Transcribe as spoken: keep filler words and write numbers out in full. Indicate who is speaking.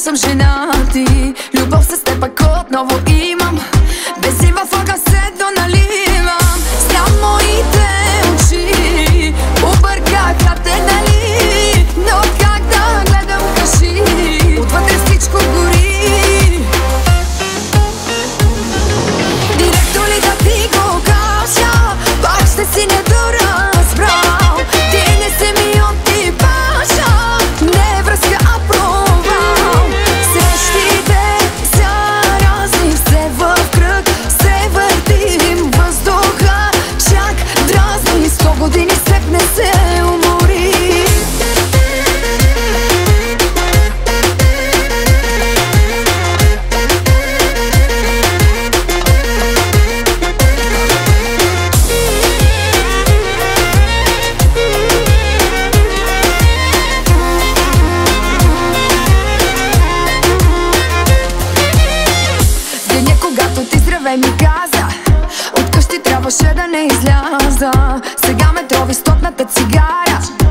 Speaker 1: съм женати. Любов с теб пък отново имам. Бензин в огън се доналивам. Срам моите очи, объркаха те, нали? Но как да гледам, кажи, отвътре всичко гори. Директно ли да ти го кажа, пак ще си недоразбрал. Ти не си ми от типажа, не е връзка, а провал. Срещите са разни, все в кръг се въртим въздуха. Чак дразни, сто години след не се умори. Деня, когато ти здравей ми каза, от къщи трябваше да не изляза. Сега ме трови стотната цигара.